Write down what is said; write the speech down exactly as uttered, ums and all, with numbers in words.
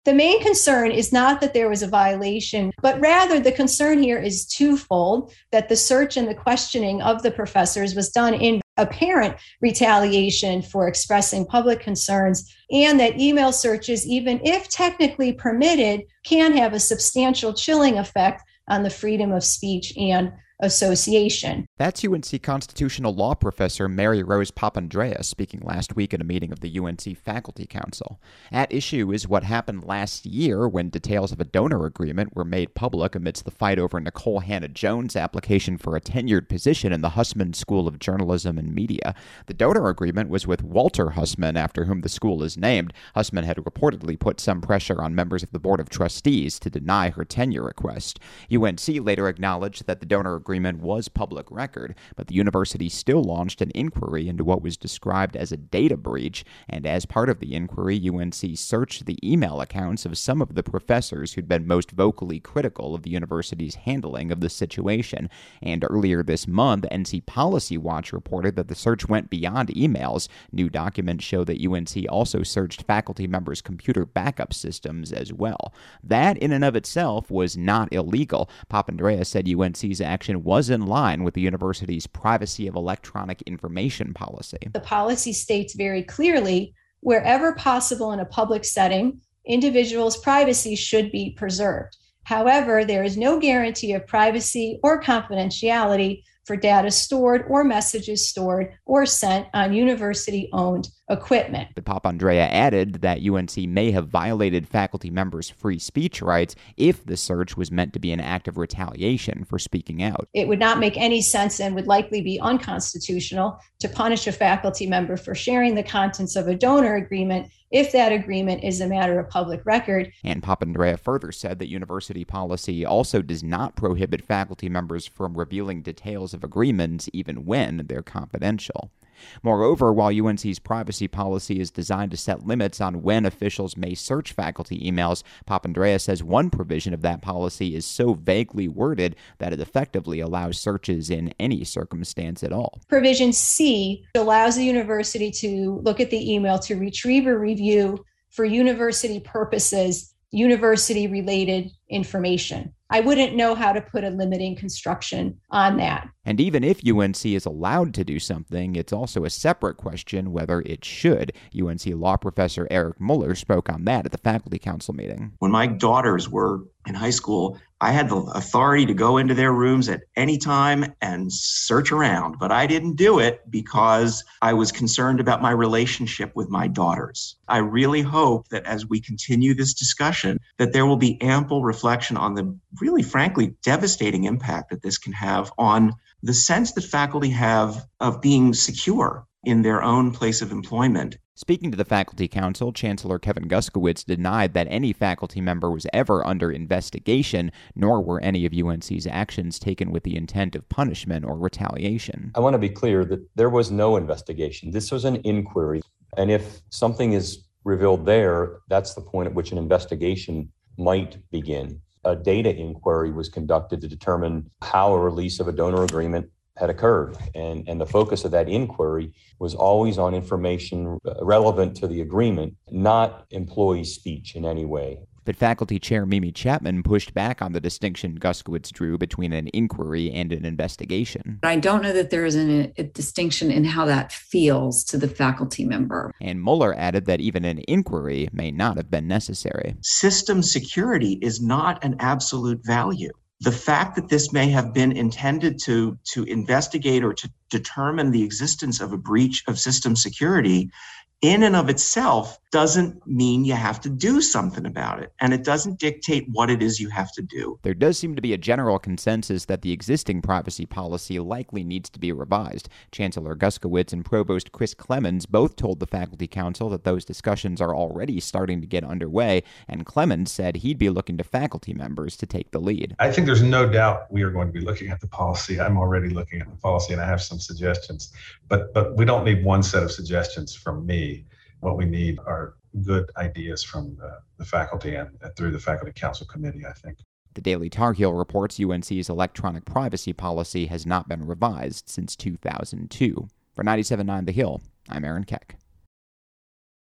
The main concern is not that there was a violation, but rather the concern here is twofold, that the search and the questioning of the professors was done in apparent retaliation for expressing public concerns, and that email searches, even if technically permitted, can have a substantial chilling effect on the freedom of speech and association. That's U N C constitutional law professor Mary Rose Papandreou speaking last week at a meeting of the U N C Faculty Council. At issue is what happened last year when details of a donor agreement were made public amidst the fight over Nicole Hannah-Jones' application for a tenured position in the Hussman School of Journalism and Media. The donor agreement was with Walter Hussman, after whom the school is named. Hussman had reportedly put some pressure on members of the Board of Trustees to deny her tenure request. U N C later acknowledged that the donor agreement agreement was public record, but the university still launched an inquiry into what was described as a data breach, and as part of the inquiry, U N C searched the email accounts of some of the professors who'd been most vocally critical of the university's handling of the situation. And earlier this month, N C Policy Watch reported that the search went beyond emails. New documents show that U N C also searched faculty members' computer backup systems as well. That, in and of itself, was not illegal. Papandreou said U N C's action was in line with the university's privacy of electronic information policy. The policy states very clearly, wherever possible in a public setting, individuals' privacy should be preserved. However, there is no guarantee of privacy or confidentiality for data stored or messages stored or sent on university-owned equipment. But Papandreou added that U N C may have violated faculty members' free speech rights if the search was meant to be an act of retaliation for speaking out. It would not make any sense and would likely be unconstitutional to punish a faculty member for sharing the contents of a donor agreement if that agreement is a matter of public record. And Papandreou further said that university policy also does not prohibit faculty members from revealing details of agreements even when they're confidential. Moreover, while U N C's privacy policy is designed to set limits on when officials may search faculty emails, Papandreou says one provision of that policy is so vaguely worded that it effectively allows searches in any circumstance at all. Provision C allows the university to look at the email to retrieve or review for university purposes, university-related information. I wouldn't know how to put a limiting construction on that. And even if U N C is allowed to do something, it's also a separate question whether it should. U N C law professor Eric Muller spoke on that at the faculty council meeting. When my daughters were in high school, I had the authority to go into their rooms at any time and search around, but I didn't do it because I was concerned about my relationship with my daughters. I really hope that as we continue this discussion, that there will be ample reflection on the really, frankly, devastating impact that this can have on the sense that faculty have of being secure in their own place of employment. Speaking to the Faculty Council, Chancellor Kevin Guskiewicz denied that any faculty member was ever under investigation, nor were any of U N C's actions taken with the intent of punishment or retaliation. I want to be clear that there was no investigation. This was an inquiry. And if something is revealed there, that's the point at which an investigation might begin. A data inquiry was conducted to determine how a release of a donor agreement had occurred. And, and the focus of that inquiry was always on information relevant to the agreement, not employee speech in any way. But faculty chair Mimi Chapman pushed back on the distinction Guskiewicz drew between an inquiry and an investigation. I don't know that there is an, a distinction in how that feels to the faculty member. And Muller added that even an inquiry may not have been necessary. System security is not an absolute value. The fact that this may have been intended to, to investigate or to determine the existence of a breach of system security in and of itself doesn't mean you have to do something about it, and it doesn't dictate what it is you have to do. There does seem to be a general consensus that the existing privacy policy likely needs to be revised. Chancellor Guskiewicz and Provost Chris Clemens both told the Faculty Council that those discussions are already starting to get underway, and Clemens said he'd be looking to faculty members to take the lead. I think there's no doubt we are going to be looking at the policy. I'm already looking at the policy, and I have some suggestions, but but we don't need one set of suggestions from me. What we need are good ideas from the, the faculty and, and through the Faculty Council Committee, I think. The Daily Tar Heel reports U N C's electronic privacy policy has not been revised since two thousand two. For ninety-seven point nine The Hill, I'm Aaron Keck.